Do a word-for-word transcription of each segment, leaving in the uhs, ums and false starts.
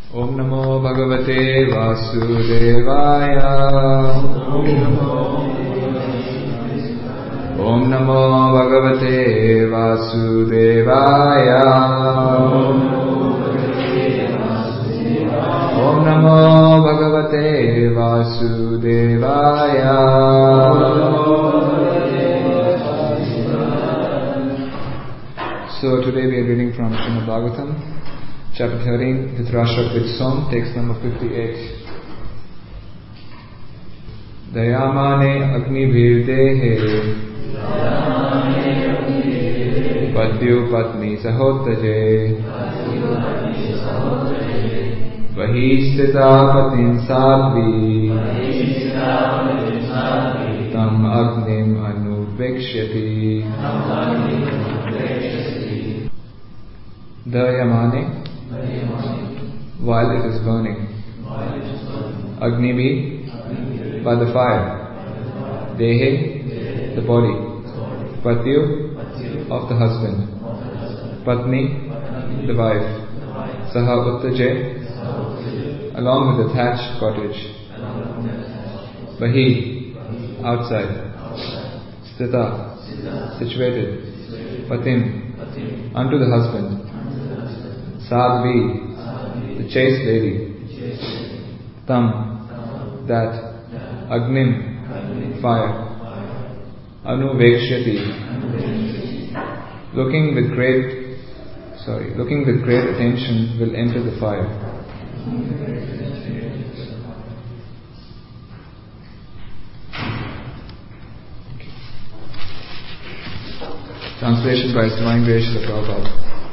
Om Namo Bhagavate Vasudevaya. Om Namo Bhagavate Vasudevaya. Om Namo Bhagavate Vasudevaya. So today we are reading from Srimad Bhagavatam, chapter thirteen, Dhritarashtra Quits Song, text number fifty-eight. Dayamane Agni Virdehe Patyu Patni Sahotaje Vahistita Patin Sadvi Tam Agnim Anuvekshyati. Dayamane, while it is burning. Agnibi, by the fire. Dehe, the body. Patyu, of the husband. Patni, the wife. Saha Uttaje, along with the thatched cottage. Vahi, outside. Stita, situated. Patim, unto the husband. Sadhvi, the chaste lady. Tam, that. Agnim, fire. Anuvekshyati, looking with great, sorry, looking with great attention will enter the fire. Translation by His Divine Grace Srila Prabhupada.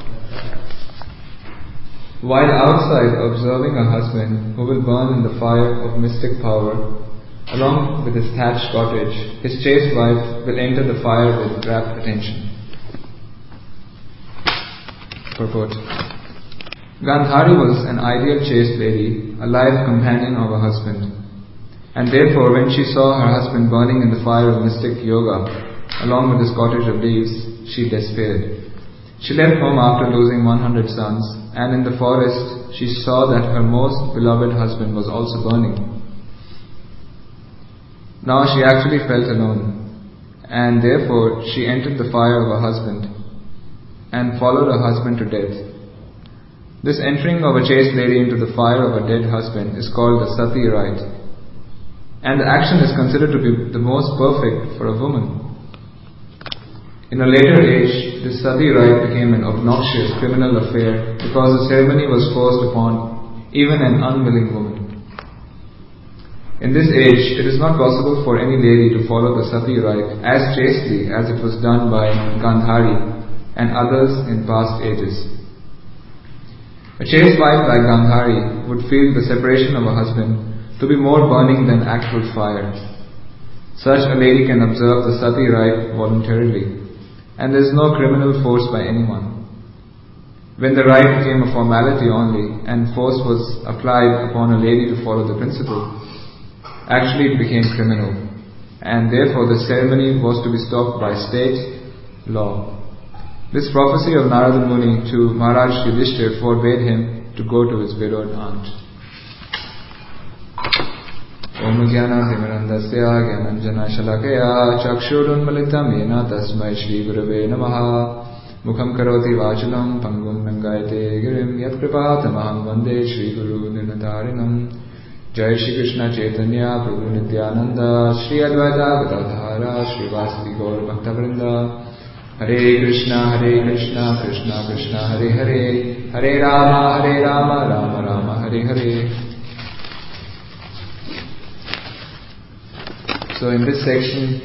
While outside observing a husband who will burn in the fire of mystic power, along with his thatched cottage, his chaste wife will enter the fire with rapt attention. Purport. Gandhari was an ideal chaste lady, a life companion of her husband. And therefore, when she saw her husband burning in the fire of mystic yoga, along with his cottage of leaves, she despaired. She left home after losing one hundred sons, and in the forest she saw that her most beloved husband was also burning. Now she actually felt alone, and therefore she entered the fire of her husband and followed her husband to death. This entering of a chaste lady into the fire of a dead husband is called the sati rite, and the action is considered to be the most perfect for a woman. In a later age, this sati rite became an obnoxious criminal affair because the ceremony was forced upon even an unwilling woman. In this age, it is not possible for any lady to follow the sati rite as chastely as it was done by Gandhari and others in past ages. A chaste wife like Gandhari would feel the separation of a husband to be more burning than actual fire. Such a lady can observe the sati rite voluntarily, and there is no criminal force by anyone. When the rite became a formality only, and force was applied upon a lady to follow the principle, actually it became criminal, and therefore the ceremony was to be stopped by state law. This prophecy of Narada Muni to Maharaj Yudhishthira forbade him to go to his widowed aunt. Om Jnana Dhimirandasya Gyananjana Shalakaya Chakshurunmalitam Yena Tasmai Shri Gurave Namaha Mukham Karoti Vachalam Pangum Nangayate Girim Yat Kripatamaham Vande Shri Guru Nirnatarinam. Jai Shri Krishna Chaitanya Prabhu Nityananda Shri Advaita Gadadhara Shri Vasadi Gaur Bhaktavrinda. Hare Krishna Hare Krishna Krishna Krishna Hare Hare Hare Rama Hare Rama Rama Rama Hare Hare. So in this section,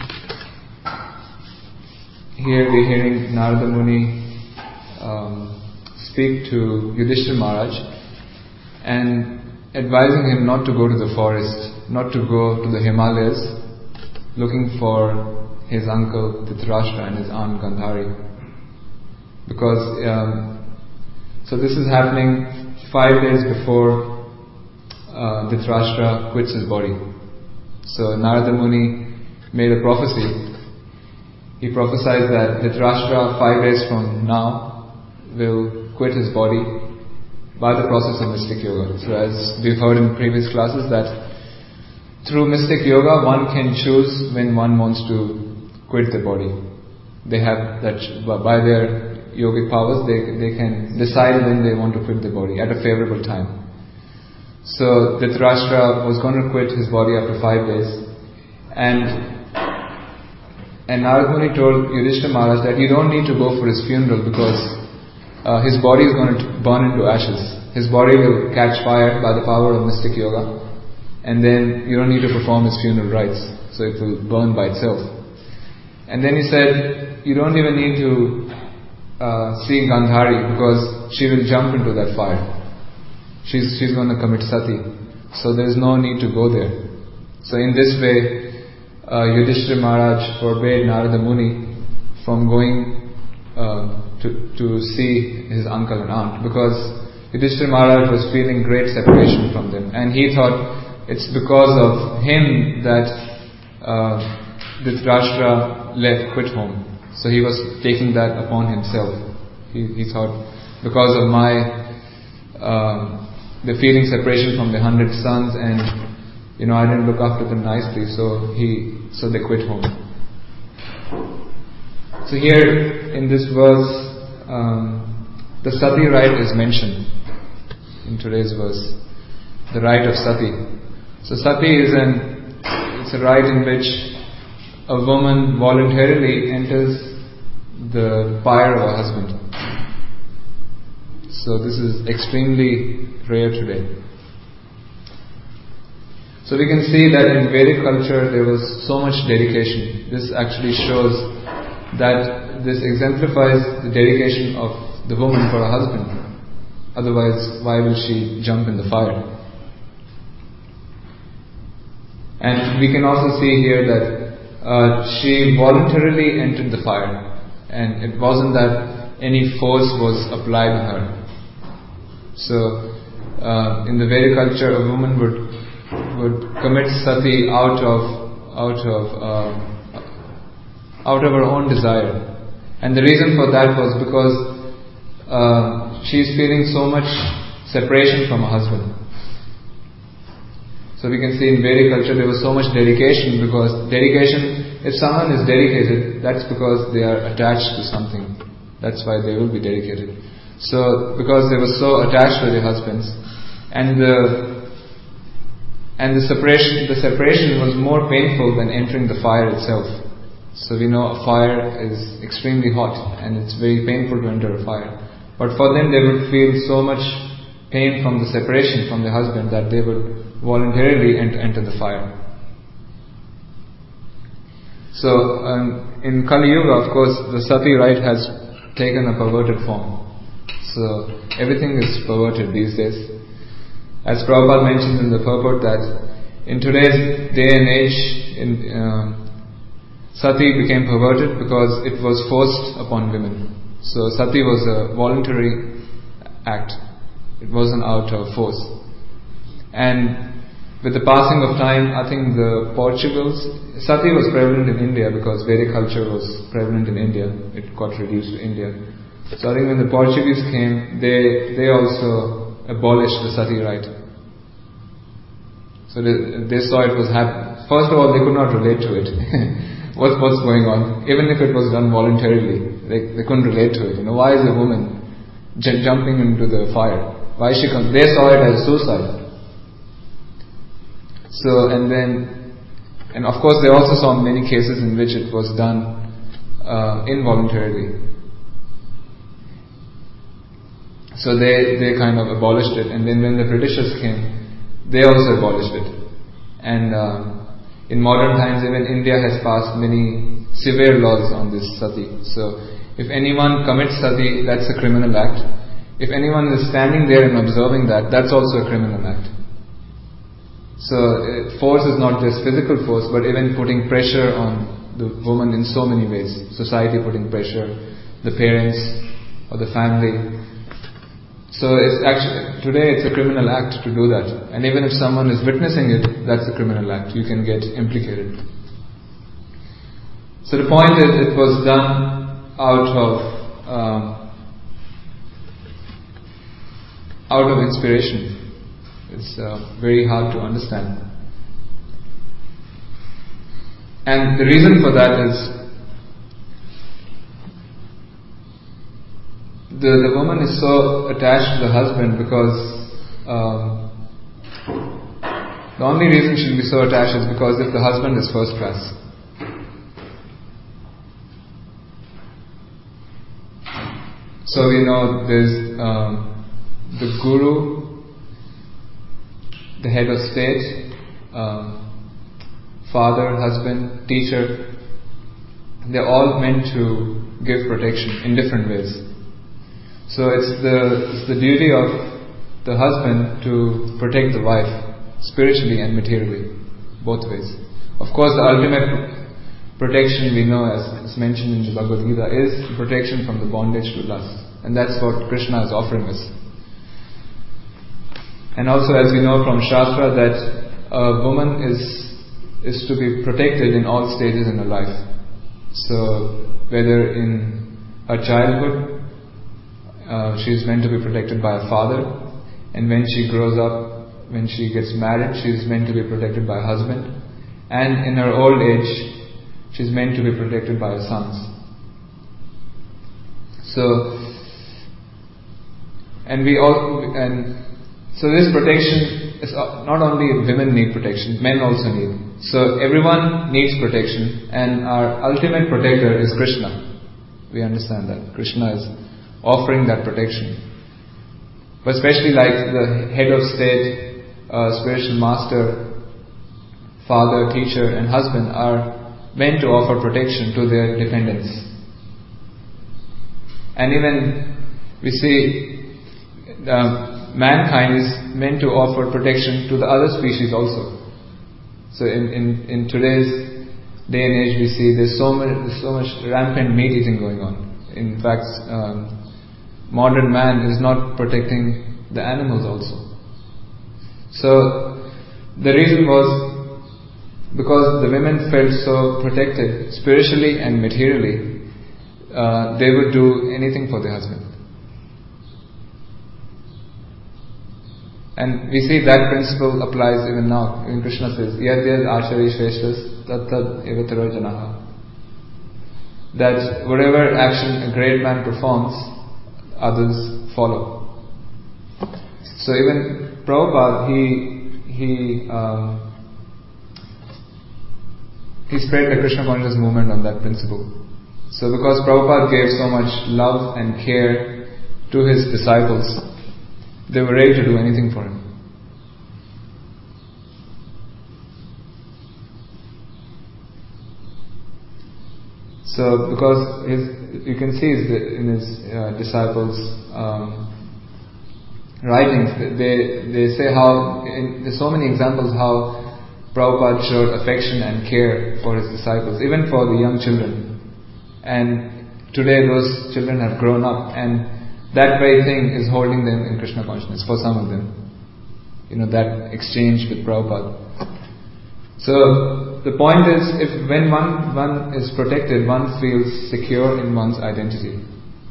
here we're hearing Narada Muni um, speak to Yudhishthira Maharaj and advising him not to go to the forest, not to go to the Himalayas, looking for his uncle Dhritarashtra and his aunt Gandhari. Because, um, so this is happening five days before uh, Dhritarashtra quits his body. So Narada Muni made a prophecy. He prophesied that Dhritarashtra five days from now will quit his body by the process of mystic yoga. So as we've heard in previous classes that through mystic yoga one can choose when one wants to quit the body. They have that, by their yogic powers, they, they can decide when they want to quit the body at a favorable time. So Dhritarashtra was going to quit his body after five days, and and Narad Muni told Yudhishthira Maharaj that you don't need to go for his funeral because uh, his body is going to burn into ashes. His body will catch fire by the power of mystic yoga, and then you don't need to perform his funeral rites, so it will burn by itself. And then he said, you don't even need to uh, see Gandhari because she will jump into that fire. She's she's going to commit sati, so there is no need to go there. So in this way, uh, Yudhishthira Maharaj forbade Narada Muni from going uh, to to see his uncle and aunt, because Yudhishthira Maharaj was feeling great separation from them, and he thought it's because of him that uh, Dhritarashtra left, quit home. So he was taking that upon himself. He, he thought, because of my uh, the feeling separation from the hundred sons, and you know I didn't look after them nicely, so he so they quit home. So here in this verse, um, the sati rite is mentioned in today's verse. The rite of sati. So sati is an it's a rite in which a woman voluntarily enters the fire of her husband. So this is extremely rare today. So we can see that in Vedic culture there was so much dedication. This actually shows that this exemplifies the dedication of the woman for her husband. Otherwise, why will she jump in the fire? And we can also see here that uh, she voluntarily entered the fire, and it wasn't that any force was applied on her. So, uh, in the Vedic culture, a woman would would commit sati out of out of uh, out of her own desire, and the reason for that was because uh, she's feeling so much separation from her husband. So we can see in Vedic culture there was so much dedication, because dedication, if someone is dedicated, that's because they are attached to something. That's why they will be dedicated. So because they were so attached to their husbands, and the and the separation the separation was more painful than entering the fire itself. So we know a fire is extremely hot and it's very painful to enter a fire. But for them they would feel so much pain from the separation from their husband that they would voluntarily enter, enter the fire. So um, in Kali Yuga, of course, the sati rite has taken a perverted form. So everything is perverted these days. As Prabhupada mentioned in the purport that in today's day and age, in, uh, sati became perverted because it was forced upon women. So sati was a voluntary act. It wasn't out of force. And with the passing of time, I think the Portugals, sati was prevalent in India because Vedic culture was prevalent in India. It got reduced to India. So I think when the Portuguese came, they they also abolished the sati rite. So they, they saw it was happening. First of all, they could not relate to it. What's what's going on? Even if it was done voluntarily, they they couldn't relate to it. You know, why is a woman j- jumping into the fire? Why is she come? They saw it as suicide. So and then, and of course, they also saw many cases in which it was done uh, involuntarily. So they, they kind of abolished it, and then when the Britishers came, they also abolished it. And uh, in modern times, even India has passed many severe laws on this sati. So if anyone commits sati, that's a criminal act. If anyone is standing there and observing that, that's also a criminal act. So uh, force is not just physical force, but even putting pressure on the woman in so many ways. Society putting pressure, the parents or the family. So it's actually, today it's a criminal act to do that. And even if someone is witnessing it, that's a criminal act. You can get implicated. So the point is, it was done out of, um, out of inspiration. It's uh, very hard to understand. And the reason for that is the, the woman is so attached to the husband because um, the only reason she'll be so attached is because if the husband is first class. So we know there's um, the guru, the head of state, um, father, husband, teacher. They're all meant to give protection in different ways. So it's the it's the duty of the husband to protect the wife spiritually and materially, both ways. Of course, the ultimate protection we know, as is mentioned in the Bhagavad Gita, is protection from the bondage to lust. And that's what Krishna is offering us. And also, as we know from Shastra, that a woman is is to be protected in all stages in her life. So, whether in her childhood, uh, she is meant to be protected by her father, and when she grows up, when she gets married, she is meant to be protected by her husband, and in her old age, she is meant to be protected by her sons. So, and we all, and so this protection is not only women need protection, men also need. So everyone needs protection, and our ultimate protector is Krishna. We understand that Krishna is offering that protection. But especially like the head of state, uh, spiritual master, father, teacher, and husband are meant to offer protection to their dependents. And even we see uh, mankind is meant to offer protection to the other species also. So in, in, in today's day and age, we see there's so much, there's so much rampant meat eating going on. In fact, um, modern man is not protecting the animals also. So the reason was because the women felt so protected spiritually and materially, uh, they would do anything for their husband. And we see that principle applies even now. Even Krishna says, Yadyad Achari Shveshtas Tattad Evataro Janaha. That whatever action a great man performs, others follow. So even Prabhupada, he he um, he spread the Krishna consciousness movement on that principle. So because Prabhupada gave so much love and care to his disciples, they were ready to do anything for him. So because his, you can see in his uh, disciples' um, writings, they they say how, in, there's so many examples how Prabhupada showed affection and care for his disciples, even for the young children. And today those children have grown up, and that very thing is holding them in Krishna consciousness for some of them. You know, that exchange with Prabhupada. So the point is, if when one, one is protected, one feels secure in one's identity.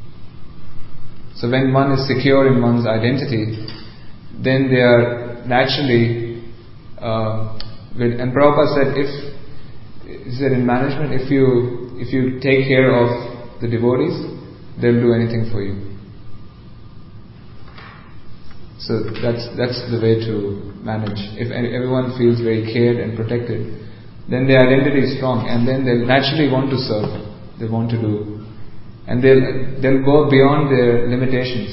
So when one is secure in one's identity, then they are naturally uh, and Prabhupada said, if he said in management, if you if you take care of the devotees, they'll do anything for you. So that's that's the way to manage. If everyone feels very cared and protected, then their identity is strong, and then they'll naturally want to serve. They want to do, and they'll they'll go beyond their limitations.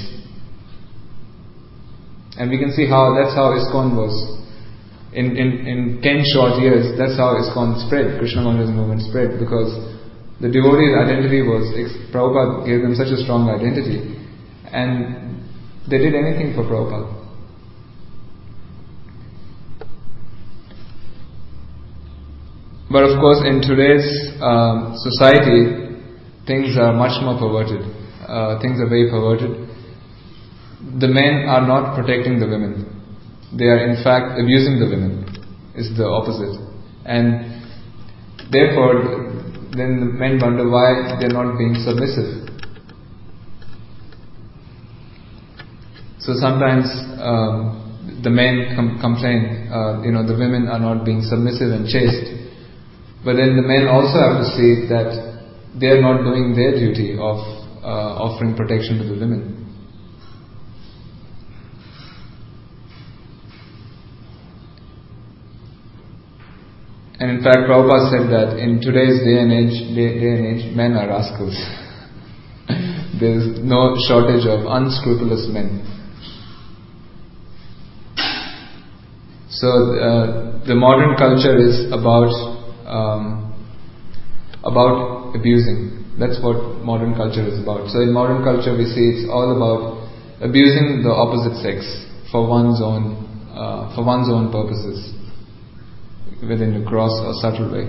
And we can see how that's how ISKCON was. In, in, in ten short years, that's how ISKCON spread, Krishna consciousness movement spread, because the devotee's identity was, Prabhupada gave them such a strong identity, and they did anything for Prabhupada. But of course, in today's um, society, things are much more perverted. Uh, things are very perverted. The men are not protecting the women. They are in fact abusing the women, is the opposite. And therefore, then the men wonder why they are not being submissive. So sometimes um, the men com- complain, uh, you know, the women are not being submissive and chaste. But then the men also have to see that they are not doing their duty of uh, offering protection to the women. And in fact, Prabhupada said that in today's day and age, day, day and age, men are rascals. There is no shortage of unscrupulous men. So uh, the modern culture is about um, about abusing. That's what modern culture is about. So in modern culture, we see it's all about abusing the opposite sex for one's own uh, for one's own purposes, within a gross or subtle way.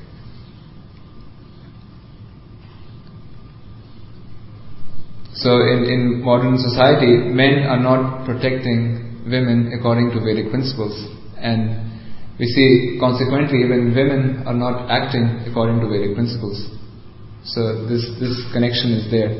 So in, in modern society, men are not protecting women according to Vedic principles, and we see consequently even women are not acting according to Vedic principles. So this this connection is there.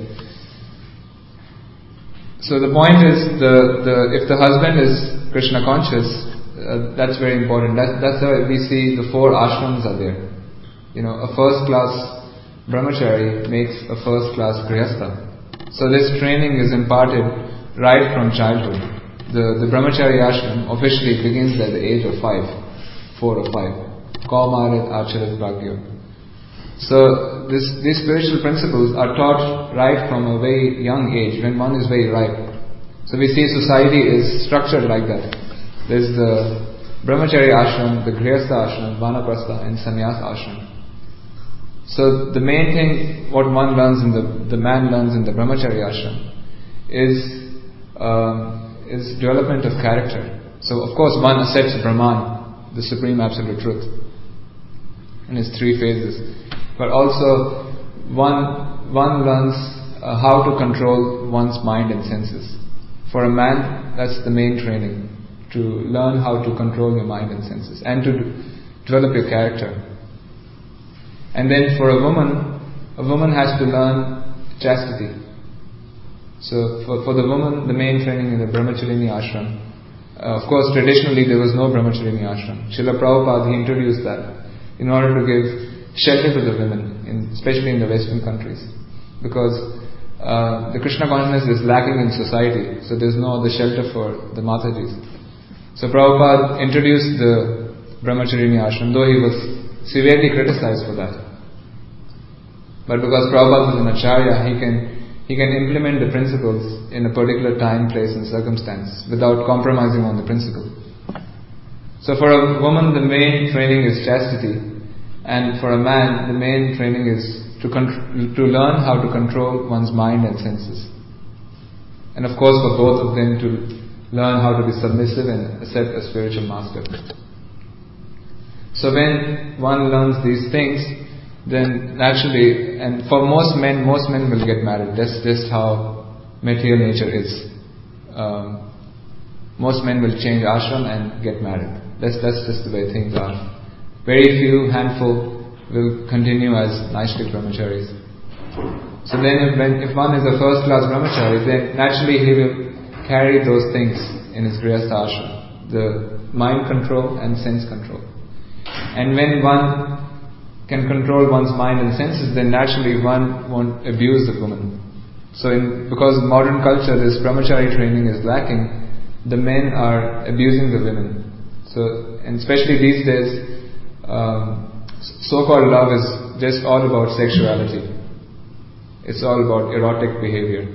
So the point is, the, the if the husband is Krishna conscious, uh, that's very important. That, that's why we see the four ashrams are there. You know, a first class brahmachari makes a first class grihastha. So this training is imparted right from childhood. The the brahmachari ashram officially begins at the age of five, four or five. Kaumarat acharat pragya. So this, these spiritual principles are taught right from a very young age, when one is very ripe. So we see society is structured like that. There's the brahmachari ashram, the grihastha ashram, vanaprastha and sannyas ashram. So the main thing, what one learns in the, the man learns in the brahmachari ashram is, uh, is development of character. So of course one accepts Brahman, the supreme absolute truth, in its three phases. But also one, one learns uh, how to control one's mind and senses. For a man, that's the main training, to learn how to control your mind and senses and to d- develop your character. And then for a woman, a woman has to learn chastity. So for, for the woman, the main training in the Brahmacharini ashram. Uh, of course, traditionally there was no Brahmacharini ashram. Srila Prabhupada, he introduced that in order to give shelter to the women, in, especially in the Western countries. Because uh, the Krishna consciousness is lacking in society, so there's no other shelter for the Matajis. So Prabhupada introduced the Brahmacharini ashram, though he was severely criticized for that. But because Prabhupada was an acharya, he can he can implement the principles in a particular time, place and circumstance without compromising on the principle. So for a woman, the main training is chastity, and for a man, the main training is to con- to learn how to control one's mind and senses. And of course for both of them to learn how to be submissive and accept a spiritual master. So when one learns these things, then naturally, and for most men, most men will get married. That's just how material nature is. Um, most men will change ashram and get married. That's that's just the way things are. Very few, handful, will continue as Naishtik brahmacharis. So then if, when, if one is a first class brahmachari, then naturally he will carry those things in his grihastha ashram. The mind control and sense control. And when one can control one's mind and senses, then naturally one won't abuse the woman. So in, because modern culture, this brahmachari training is lacking, the men are abusing the women. So, and especially these days, um, so-called love is just all about sexuality. It's all about erotic behavior.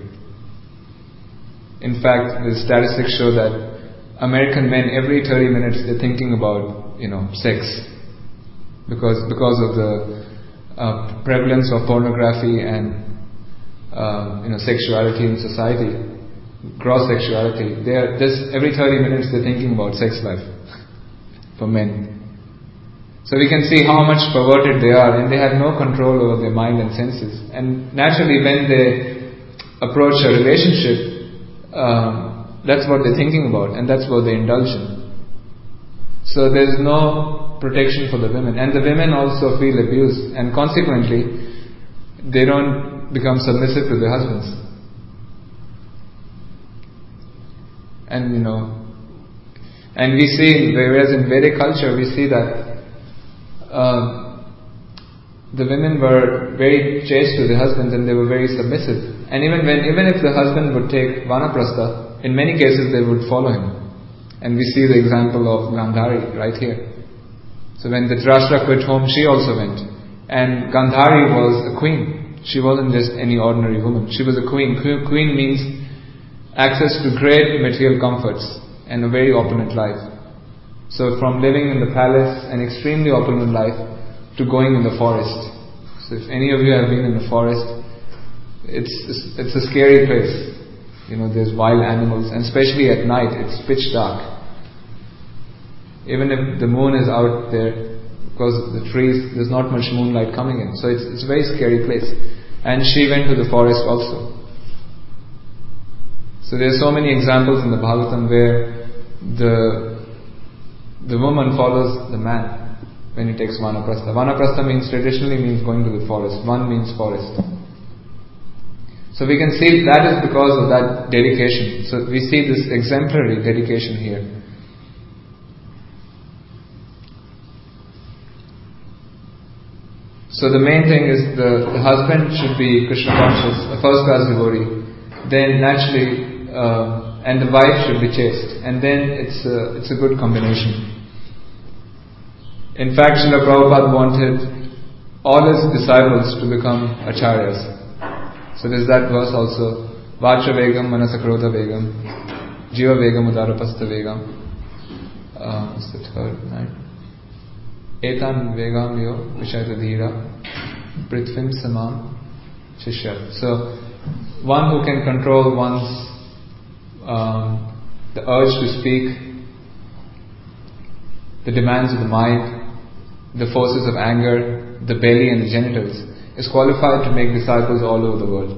In fact, the statistics show that American men, every thirty minutes, they're thinking about, you know, sex. Because because of the uh, prevalence of pornography and uh, you know sexuality in society, gross sexuality. They are just every thirty minutes they're thinking about sex life for men. So we can see how much perverted they are, and they have no control over their mind and senses. And naturally, when they approach a relationship, um, that's what they're thinking about, and that's what they indulge in. So there's no protection for the women, and the women also feel abused, and consequently they don't become submissive to their husbands. And you know, and we see, whereas in Vedic culture we see that uh, the women were very chaste to the husbands and they were very submissive. And even when, even if the husband would take vanaprastha, in many cases they would follow him. And we see the example of Gandhari right here. So when Dhritarashtra quit home, she also went. And Gandhari was a queen. She wasn't just any ordinary woman. She was a queen. Queen means access to great material comforts and a very opulent life. So from living in the palace, an extremely opulent life, to going in the forest. So if any of you have been in the forest, it's it's a scary place. You know, there's wild animals, and especially at night, it's pitch dark. Even if the moon is out there, because the trees, there's not much moonlight coming in. So it's it's a very scary place. And she went to the forest also. So there are so many examples in the Bhagavatam where the the woman follows the man when he takes vanaprastha. Vanaprastha means, traditionally means going to the forest. Van means forest. So we can see that is because of that dedication. So we see this exemplary dedication here. So the main thing is the, the husband should be Krishna conscious, a first class devotee. Then naturally, uh, and the wife should be chaste. And then it's a, it's a good combination. In fact, Srila Prabhupada wanted all his disciples to become acharyas. So there's that verse also, Vacha Vegam Manasa Krodha Vegam Jiva Vegam Udarapastha Vegam. Uh, what's the third, right? Etan Vegam Yo Vishayata Dhira Prithvim Samam Shishya. So one who can control one's um, the urge to speak, the demands of the mind, the forces of anger, the belly and the genitals, is qualified to make disciples all over the world.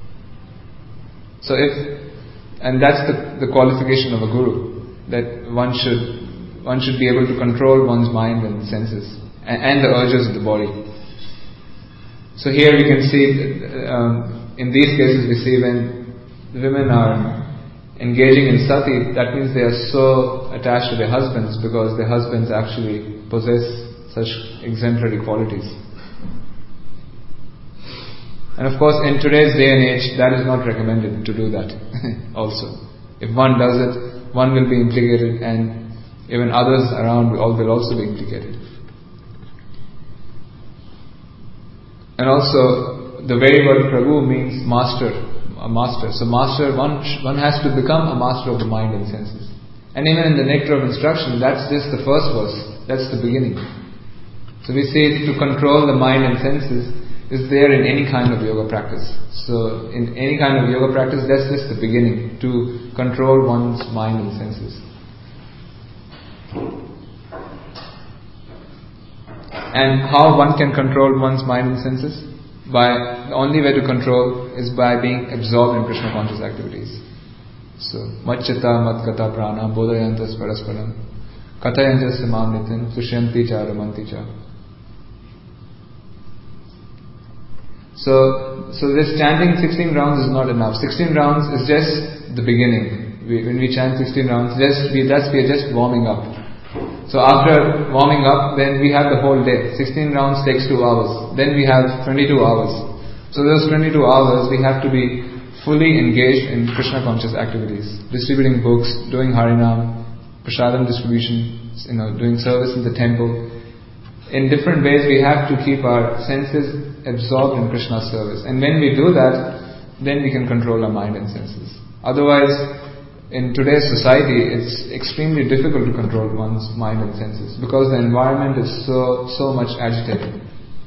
So if, and that's the, the qualification of a guru, that one should one should be able to control one's mind and senses and, and the urges of the body. So here we can see, um, in these cases we see when the women are engaging in sati, that means they are so attached to their husbands because their husbands actually possess such exemplary qualities. And of course, in today's day and age, that is not recommended to do that also. If one does it, one will be implicated, and even others around will also be implicated. And also, the very word Prabhu means master, a master. So master, one one has to become a master of the mind and senses. And even in the Nectar of Instruction, that's just the first verse. That's the beginning. So we say to control the mind and senses is there in any kind of yoga practice. So in any kind of yoga practice, that's just the beginning, to control one's mind and senses. And how one can control one's mind and senses? By, the only way to control is by being absorbed in Krishna conscious activities. So, Machchata Matkata Prana Bodhayantas Parasparam Katayantas Samam Nitin Sushyanti Cha Ramanti Cha. So, so this chanting sixteen rounds is not enough. sixteen rounds is just the beginning. We, when we chant sixteen rounds, just we, that's, we are just warming up. So after warming up, then we have the whole day. sixteen rounds takes two hours. Then we have twenty-two hours. So those twenty-two hours, we have to be fully engaged in Krishna conscious activities. Distributing books, doing Harinam, Prasadam distribution, you know, doing service in the temple. In different ways, we have to keep our senses absorbed in Krishna's service. And when we do that, then we can control our mind and senses. Otherwise, in today's society, it's extremely difficult to control one's mind and senses because the environment is so, so much agitated.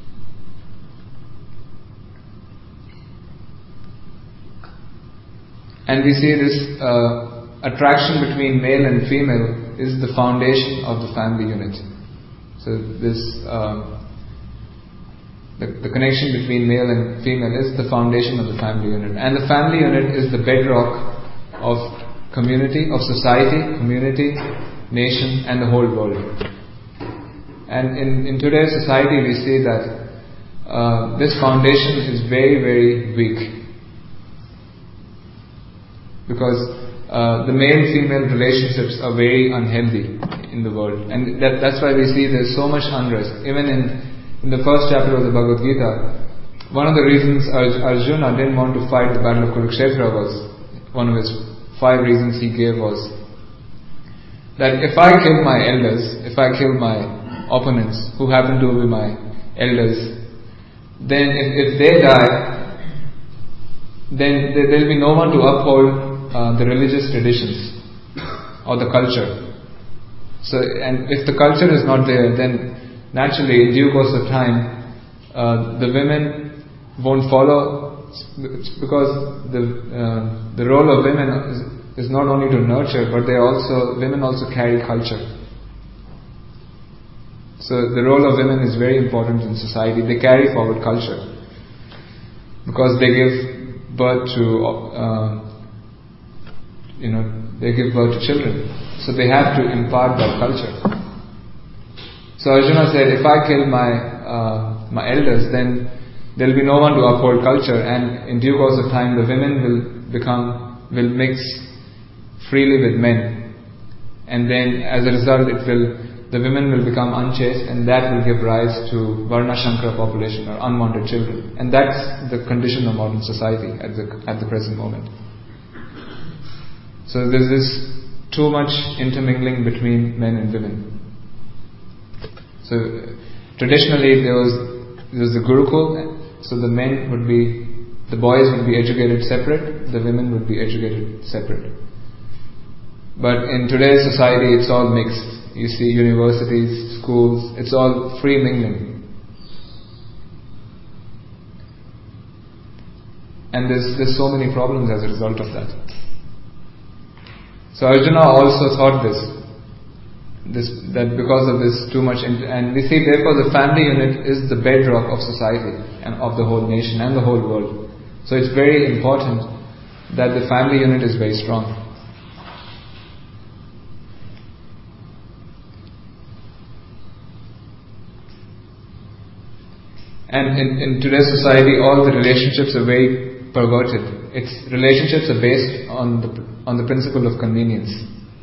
And we see this uh, attraction between male and female is the foundation of the family unit. So this, uh, the, the connection between male and female is the foundation of the family unit. And the family unit is the bedrock of community, of society, community, nation, and the whole world. And in, in today's society, we see that uh, this foundation is very, very weak. Because uh, the male-female relationships are very unhealthy in the world, and that, that's why we see there's so much unrest. Even in, in the first chapter of the Bhagavad Gita, one of the reasons Arjuna didn't want to fight the battle of Kurukshetra was, one of his five reasons he gave was that if I kill my elders, if I kill my opponents who happen to be my elders, then if, if they die, then there will be no one to uphold uh, the religious traditions or the culture. So, and if the culture is not there, then naturally in due course of time, uh, the women won't follow, because the uh, the role of women is, is not only to nurture, but they also women also carry culture. So the role of women is very important in society. They carry forward culture because they give birth to, uh, you know, they give birth to children. So they have to impart that culture. So Arjuna said, if I kill my uh, my elders, then there will be no one to uphold culture, and in due course of time, the women will become will mix freely with men, and then as a result, it will. The women will become unchaste, and that will give rise to Varna Shankara population, or unwanted children. And that's the condition of modern society at the at the present moment. So there's this too much intermingling between men and women. So traditionally there was there was the Gurukul, so the men would be, the boys would be educated separate, the women would be educated separate. But in today's society it's all mixed. You see universities, schools, it's all free mingling. And there's, there's so many problems as a result of that. So Arjuna also thought this, this that because of this too much, int- and we see therefore the family unit is the bedrock of society and of the whole nation and the whole world. So it's very important that the family unit is very strong. And in, in today's society, all the relationships are very perverted. Its relationships are based on the on the principle of convenience.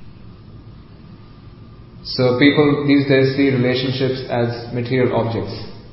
So people these days see relationships as material objects.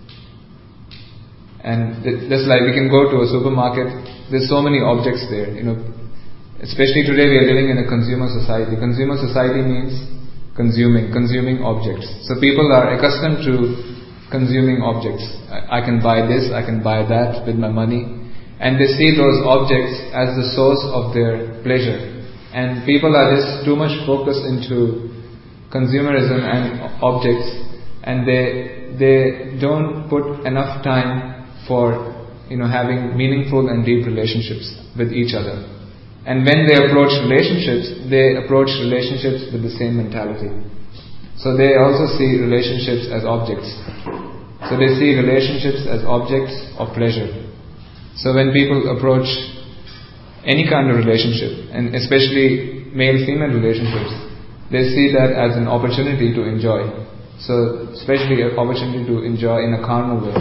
And th- just like we can go to a supermarket, there's so many objects there. You know, especially today we are living in a consumer society. Consumer society means consuming, consuming objects. So people are accustomed to consuming objects. I can buy this, I can buy that with my money, and they see those objects as the source of their pleasure. And people are just too much focused into consumerism and objects, and they they don't put enough time for, you know, having meaningful and deep relationships with each other. And when they approach relationships, they approach relationships with the same mentality. So they also see relationships as objects. So they see relationships as objects of pleasure. So when people approach any kind of relationship, and especially male-female relationships, they see that as an opportunity to enjoy. So especially an opportunity to enjoy in a carnal way.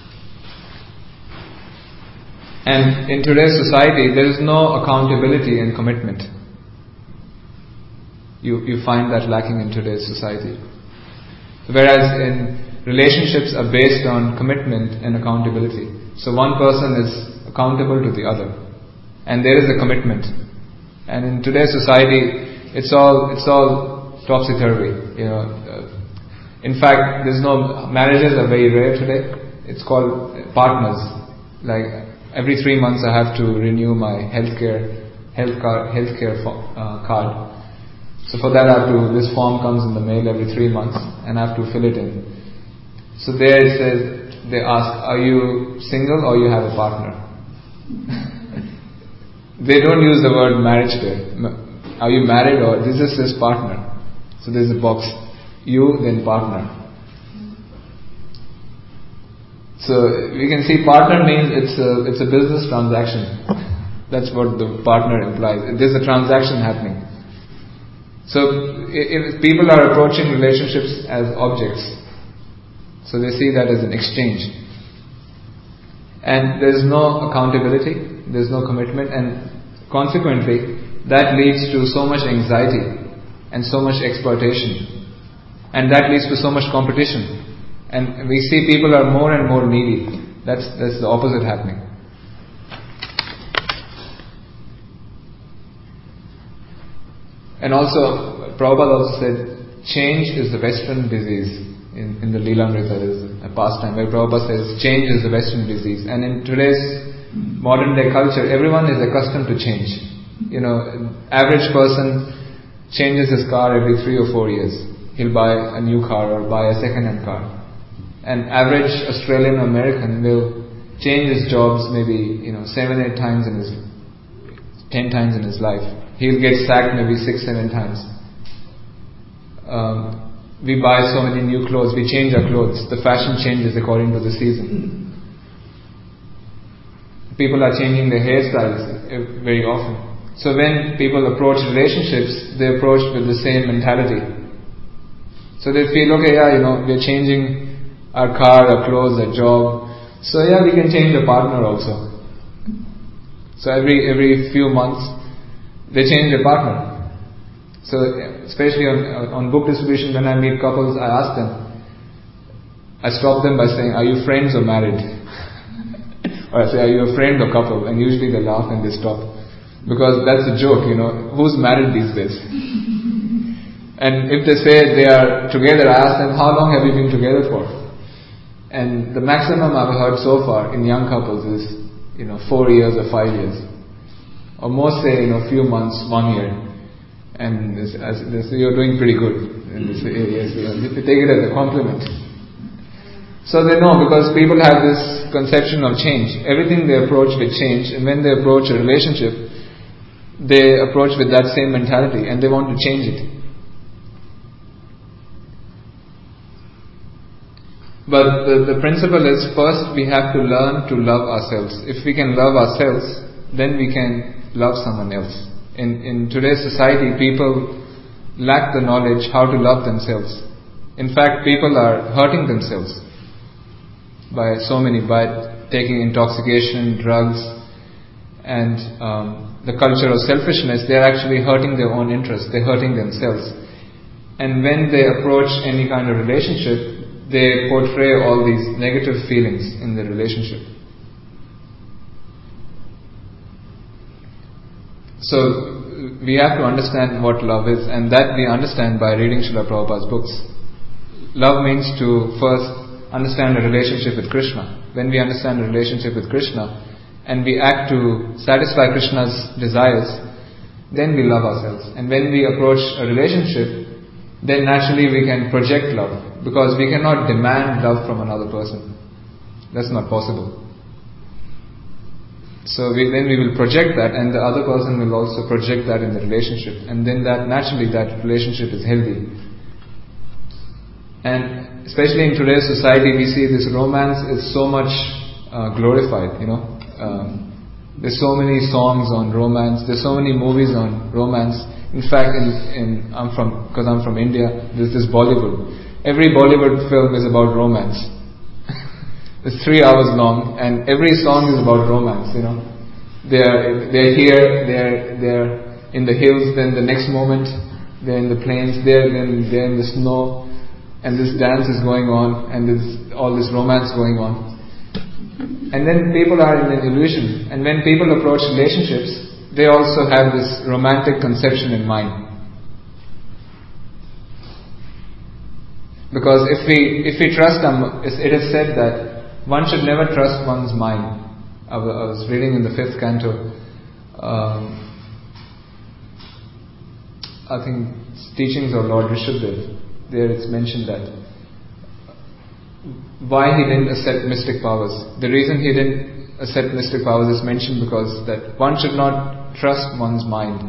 And in today's society, there is no accountability and commitment. You you find that lacking in today's society. Whereas in relationships are based on commitment and accountability. So one person is accountable to the other, and there is a commitment. And in today's society, it's all it's all topsy-turvy. You know, uh, in fact, there's no marriages are very rare today. It's called partners. Like every three months, I have to renew my healthcare health card healthcare uh, card. So for that, I have to, this form comes in the mail every three months, and I have to fill it in. So there it says, they ask, are you single or you have a partner? They don't use the word marriage there. Are you married, or this just says partner? So there's a box, you then partner. So we can see partner means it's a, it's a business transaction. That's what the partner implies. There's a transaction happening. So if people are approaching relationships as objects, so they see that as an exchange, and there's no accountability, there's no commitment, and consequently that leads to so much anxiety and so much exploitation. And that leads to so much competition. And we see people are more and more needy. That's, that's the opposite happening. And also, Prabhupada also said, change is the Western disease. In, in the Leelamrita, there is a pastime where Prabhupada says, change is the Western disease. And in today's modern day culture, everyone is accustomed to change. You know, average person changes his car every three or four years. He'll buy a new car or buy a second-hand car. An average Australian American will change his jobs maybe, you know, seven, eight times in his, ten times in his life. He'll get sacked maybe six, seven times. Um, we buy so many new clothes, we change our clothes. The fashion changes according to the season. People are changing their hairstyles very often. So when people approach relationships, they approach with the same mentality. So they feel, okay, yeah, you know, we're changing our car, our clothes, our job. So yeah, we can change the partner also. So every every few months, they change their partner. So especially on, on book distribution, when I meet couples, I ask them, I stop them by saying, are you friends or married? Or I say, are you a friend or couple? And usually they laugh and they stop. Because that's a joke, you know, who's married these days? And if they say they are together, I ask them, how long have you been together for? And the maximum I've heard so far in young couples is, you know, four years or five years. Or most say, you know, a few months, one year. And this, as, they say, you're doing pretty good in this area. So you take it as a compliment. So they know, because people have this conception of change. Everything they approach with change, and when they approach a relationship, they approach with that same mentality and they want to change it. But the, the principle is, first we have to learn to love ourselves. If we can love ourselves, then we can love someone else. In, in today's society, people lack the knowledge how to love themselves. In fact, people are hurting themselves by so many, by taking intoxication, drugs, and um, the culture of selfishness. They are actually hurting their own interests. They're hurting themselves. And when they approach any kind of relationship, they portray all these negative feelings in the relationship. So we have to understand what love is, and that we understand by reading Srila Prabhupada's books. Love means to first understand a relationship with Krishna. When we understand a relationship with Krishna and we act to satisfy Krishna's desires, then we love ourselves. And when we approach a relationship, then naturally we can project love, because we cannot demand love from another person. That's not possible. So we, then we will project that, and the other person will also project that in the relationship, and then that naturally that relationship is healthy. And especially in today's society, we see this romance is so much uh, glorified. You know, um, there's so many songs on romance. There's so many movies on romance. In fact, in, in I'm from because I'm from India. There's this Bollywood. Every Bollywood film is about romance. It's three hours long, and every song is about romance. You know, they're they're here, they're they're in the hills. Then the next moment, they're in the plains. They're then they're in the snow, and this dance is going on, and there's all this romance going on. And then people are in an illusion. And when people approach relationships, they also have this romantic conception in mind. Because if we if we trust them, it is said that one should never trust one's mind. I was reading in the fifth canto, um, I think teachings of Lord Rishabdev. There it's mentioned that why he didn't accept mystic powers. The reason he didn't accept mystic powers is mentioned because that one should not trust one's mind.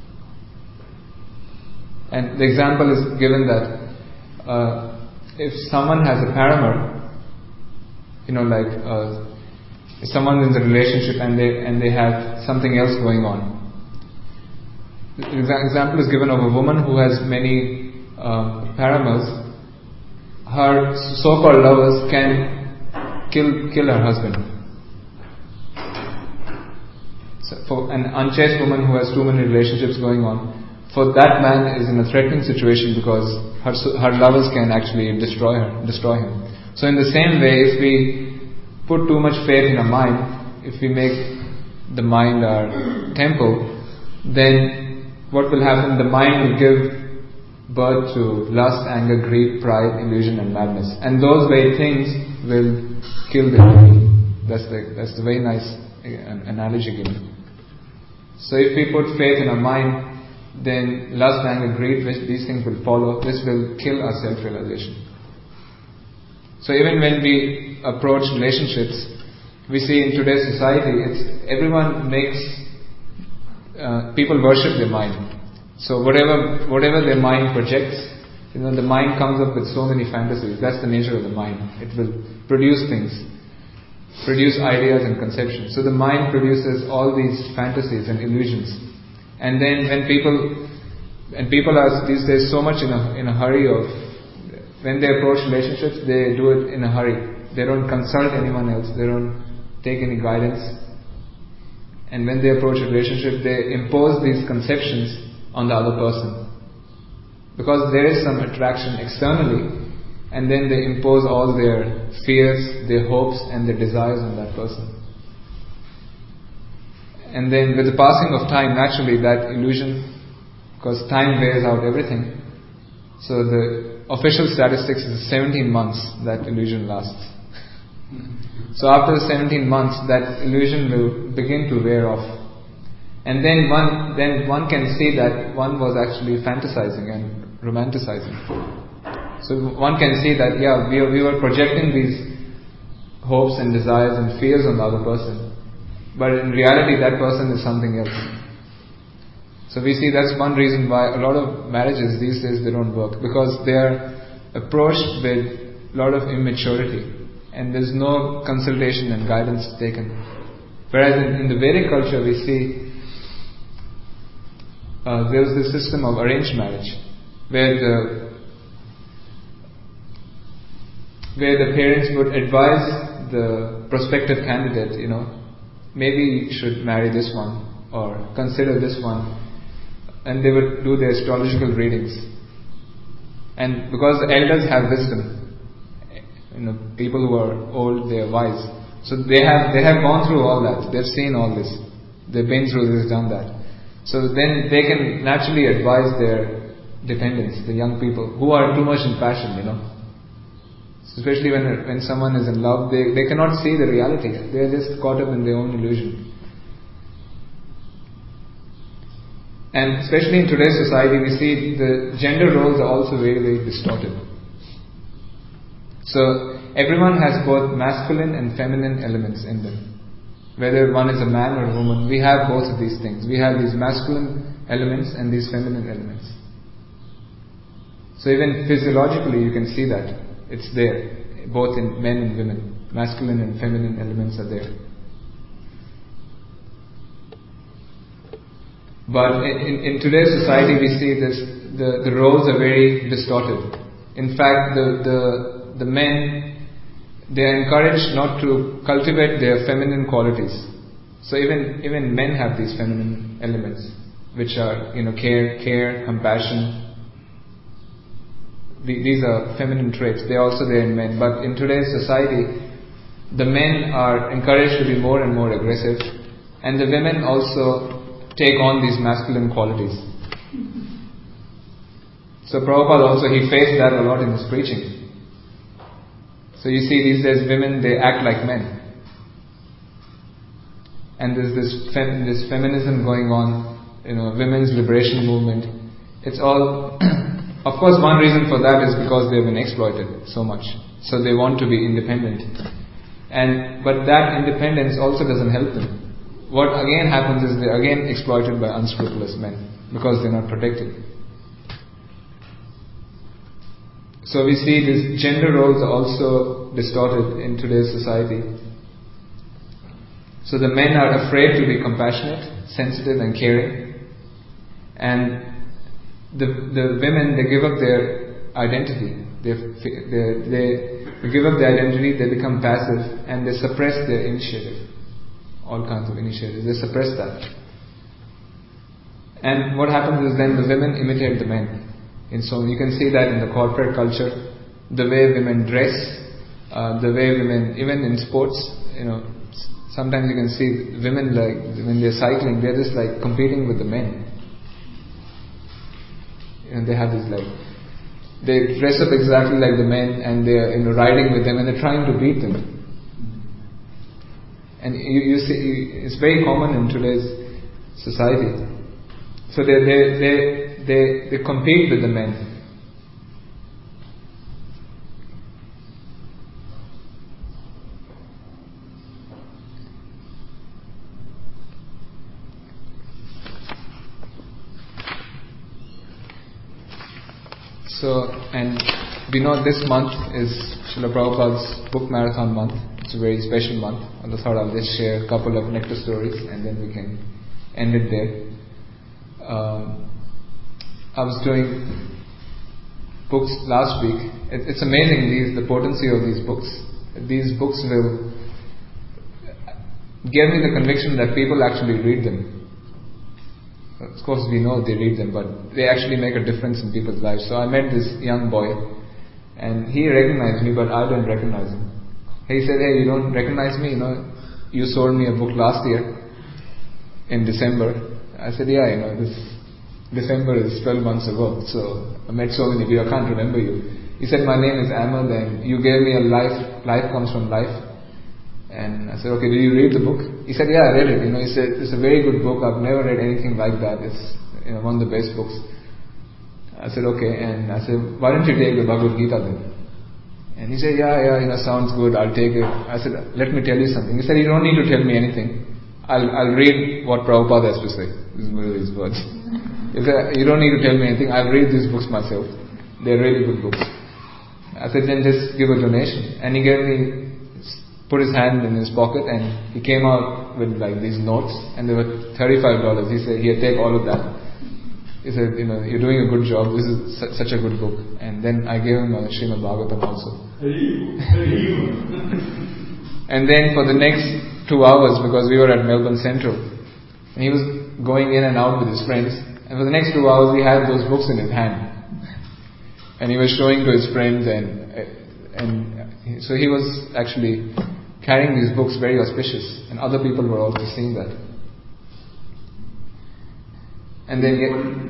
And the example is given that uh, if someone has a paramour, you know, like uh, if someone's in the relationship and they and they have something else going on. The example is given of a woman who has many uh, paramours. Her so-called lovers can kill kill her husband. So for an unchaste woman who has too many relationships going on, for that man is in a threatening situation because her her lovers can actually destroy her, destroy him. So in the same way, if we put too much faith in our mind, if we make the mind our temple, then what will happen? The mind will give birth to lust, anger, greed, pride, illusion, and madness. And those very things will kill the yogi. That's the that's the very nice uh, analogy given. So if we put faith in our mind, then lust, anger, greed, which these things will follow. This will kill our self-realization. So even when we approach relationships, we see in today's society, it's everyone makes uh, people worship their mind. So whatever whatever their mind projects, you know, the mind comes up with so many fantasies. That's the nature of the mind. It will produce things, produce ideas and conceptions. So the mind produces all these fantasies and illusions. And then when people and people are these days so much in a in a hurry of when they approach relationships, they do it in a hurry. They don't consult anyone else. They don't take any guidance. And when they approach a relationship, they impose these conceptions on the other person, because there is some attraction externally, and then they impose all their fears, their hopes and their desires on that person. And then with the passing of time, naturally that illusion, because time wears out everything, so the official statistics is seventeen months that illusion lasts. So after the seventeen months, that illusion will begin to wear off. And then one then one can see that one was actually fantasizing and romanticizing. So one can see that, yeah, we, we were projecting these hopes and desires and fears on the other person. But in reality, that person is something else. So we see that's one reason why a lot of marriages these days, they don't work. Because they are approached with a lot of immaturity. And there's no consultation and guidance taken. Whereas in, in the Vedic culture, we see Uh, there was this system of arranged marriage, where the where the parents would advise the prospective candidate, you know, maybe you should marry this one or consider this one, and they would do their astrological readings. And because the elders have wisdom, you know, people who are old, they are wise, so they have they have gone through all that. They've seen all this. They've been through this, done that. So then they can naturally advise their dependents, the young people, who are too much in passion, you know. Especially when when someone is in love, they, they cannot see the reality. They are just caught up in their own illusion. And especially in today's society, we see the gender roles are also very, very distorted. So everyone has both masculine and feminine elements in them. Whether one is a man or a woman, we have both of these things. We have these masculine elements and these feminine elements. So even physiologically you can see that. It's there, both in men and women. Masculine and feminine elements are there. But in, in today's society we see this, the, the roles are very distorted. In fact, the, the, the men, they are encouraged not to cultivate their feminine qualities. So even even men have these feminine elements, which are, you know, care, care, compassion. The, these are feminine traits. They are also there in men. But in today's society, the men are encouraged to be more and more aggressive, and the women also take on these masculine qualities. So Prabhupada also, he faced that a lot in his preaching. So you see these days women, they act like men. And there's this fem, this feminism going on, you know, women's liberation movement. It's all, of course one reason for that is because they've been exploited so much. So they want to be independent. And, but that independence also doesn't help them. What again happens is they're again exploited by unscrupulous men, because they're not protected. So we see these gender roles are also distorted in today's society. So the men are afraid to be compassionate, sensitive and caring. And the the women, they give up their identity. They, they, they give up their identity, they become passive, and they suppress their initiative. all kinds of initiatives. They suppress that. And what happens is then the women imitate the men. And so you can see that in the corporate culture, the way women dress, uh, the way women, even in sports, you know, sometimes you can see women, like when they're cycling, they're just like competing with the men. And they have this like, they dress up exactly like the men, and they're, you know, riding with them, and they're trying to beat them. And you, you see, it's very common in today's society. So they they they they, they compete with the men. So, and we know this month is Srila Prabhupada's book marathon month. It's a very special month. I thought I'll just share a couple of nectar stories and then we can end it there. Um, I was doing books last week. It, it's amazing these the potency of these books. These books will give me the conviction that people actually read them. Of course we know they read them, but they actually make a difference in people's lives. So I met this young boy, and he recognized me, but I didn't recognize him. He said, "Hey, you don't recognize me? You know, you sold me a book last year in December." I said, "Yeah, you know, this December is twelve months ago. So I met so many people, I can't remember you." He said, "My name is Ahmed, and you gave me a life. Life comes from life." And I said, "Okay, did you read the book?" He said, "Yeah, I read it. You know," he said, "It's a very good book. I've never read anything like that. It's, you know, one of the best books." I said, "Okay." And I said, "Why don't you take the Bhagavad Gita then?" And he said, "Yeah, yeah, you know, sounds good. I'll take it." I said, "Let me tell you something." He said, "You don't need to tell me anything. I'll I'll read what Prabhupada has to say." These were his words. He said, "You don't need to tell me anything. I'll read these books myself. They're really good books." I said, "Then just give a donation." And he gave me. Put his hand in his pocket and he came out with like these notes, and they were thirty-five dollars. He said, "Here, take all of that." He said, "You know, you're doing a good job. This is su- such a good book." And then I gave him a Srimad Bhagavatam also. And then for the next two hours, because we were at Melbourne Central, and he was going in and out with his friends, and for the next two hours he had those books in his hand. And he was showing to his friends, and and so he was actually carrying these books very auspicious, and other people were also seeing that. And then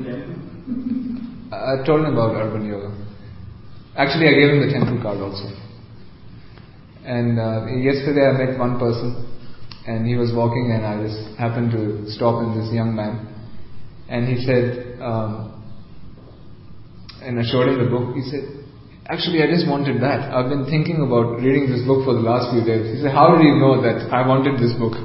I told him about Urban Yoga. Actually, I gave him the temple card also. And uh, yesterday I met one person, and he was walking, and I just happened to stop in this young man, and he said, um, and I showed him the book. He said, "Actually, I just wanted that. I've been thinking about reading this book for the last few days." He said, "How did you know that I wanted this book?"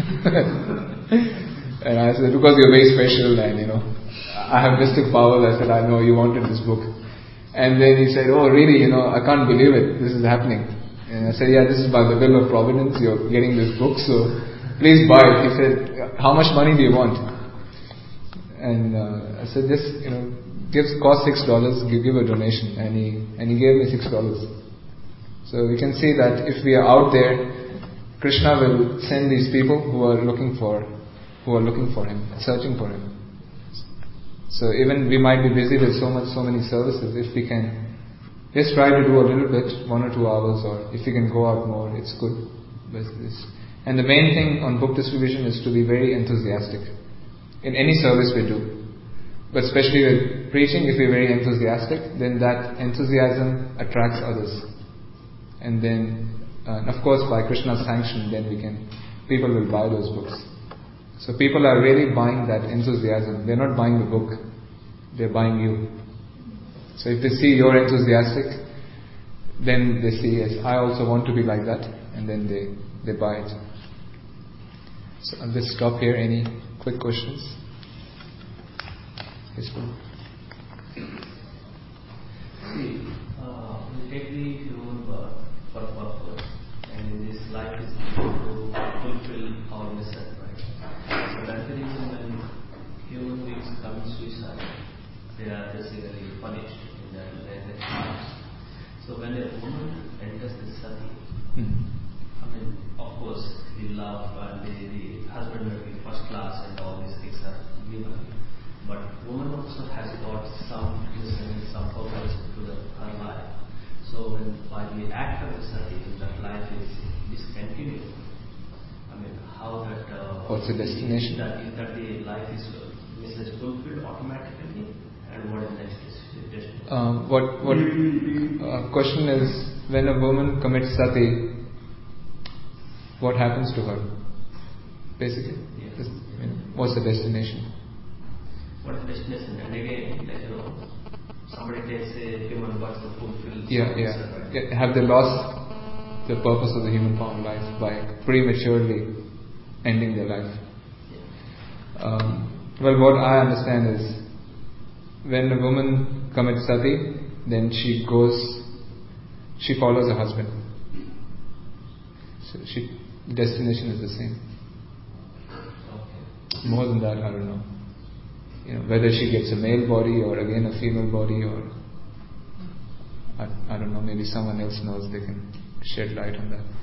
And I said, "Because you're very special, and you know, I have mystic powers." I said, "I know you wanted this book." And then he said, "Oh, really? You know, I can't believe it. This is happening." And I said, "Yeah, this is by the will of Providence. You're getting this book, so please buy it." He said, "How much money do you want?" And uh, I said, "Just, you know, gives cost six dollars. Give, give a donation." And he and he gave me six dollars. So we can see that if we are out there, Krishna will send these people who are looking for, who are looking for him, searching for him. So even we might be busy with so much, so many services. If we can just try to do a little bit, one or two hours, or if we can go out more, it's good. And the main thing on book distribution is to be very enthusiastic in any service we do. But especially with preaching, if we're very enthusiastic, then that enthusiasm attracts others. And then, uh, and of course, by Krishna's sanction, then we can, people will buy those books. So people are really buying that enthusiasm. They're not buying the book, they're buying you. So if they see you're enthusiastic, then they see, yes, I also want to be like that, and then they, they buy it. So I'll just stop here. Any quick questions? Yes, please. See, uh, we take the human birth for purpose, and in this life is to fulfill our mission, right? So that's the reason when human beings commit suicide, they are basically punished in their life. So when a woman enters the sati, Mm. I mean, of course, the love and the, the husband will be first class and all these things are given. But woman also has got some mission, some purpose to the, her life. So when by the act of the sati, that life is discontinued. I mean, how that... Uh, What's the destination? That, is that the life is, uh, is fulfilled automatically, and what is next destination? Uh, what what uh, question is, when a woman commits sati, what happens to her? Basically, yes. This, you know, what's the destination? What is destination? And again, like, you know, somebody takes a human birth to fulfill. Yeah, yeah. Right? yeah. Have they lost the purpose of the human form life by prematurely ending their life? Yeah. Um, well, what I understand is, when a woman commits sati, then she goes, she follows her husband. So she, the destination is the same. Okay. More than that, I don't know. You know, whether she gets a male body or again a female body, or I, I don't know, maybe someone else knows, they can shed light on that.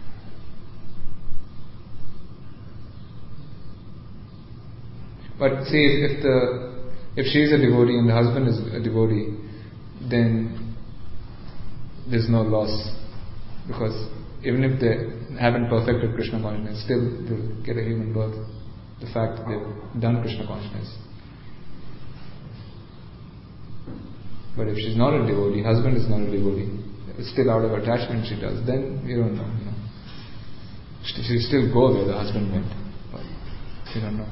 But see, if, if the if she is a devotee and the husband is a devotee, then there's no loss, because even if they haven't perfected Krishna consciousness, still they'll get a human birth. The fact that they've done Krishna consciousness. But if she's not a devotee, husband is not a devotee, still out of attachment she does, then you don't know. You know. She still go where the husband went, but you don't know.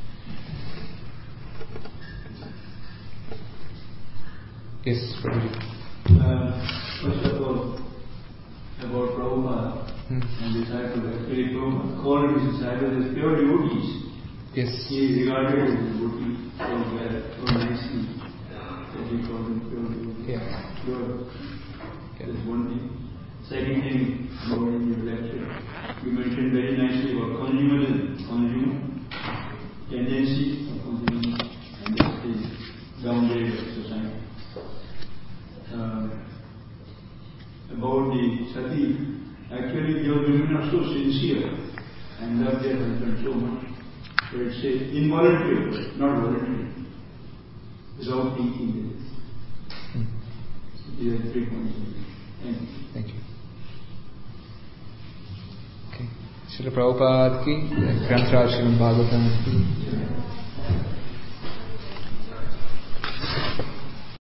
Yes, Prabhuji. Uh, first of all, about Prabhupada Hmm. and disciples. Actually, Prabhupada called his disciples as pure devotees. Yes. He is regarded as a devotee so well, so nicely, that he called him pure devotee. Yeah. Pure. Yeah. That's one thing. Second thing, about in your lecture, you mentioned very nicely about consumerism, consumer tendency of consumerism, and that is downgrade of society. Uh, about the sati, actually your women are so sincere and love their husband so much. So it's a involuntary, not voluntary, without thinking this. Hmm. These are three points. Thank you. Thank you. Okay. Srila Prabhupada ki, Granth Raj Srimad Bhagavatam ki.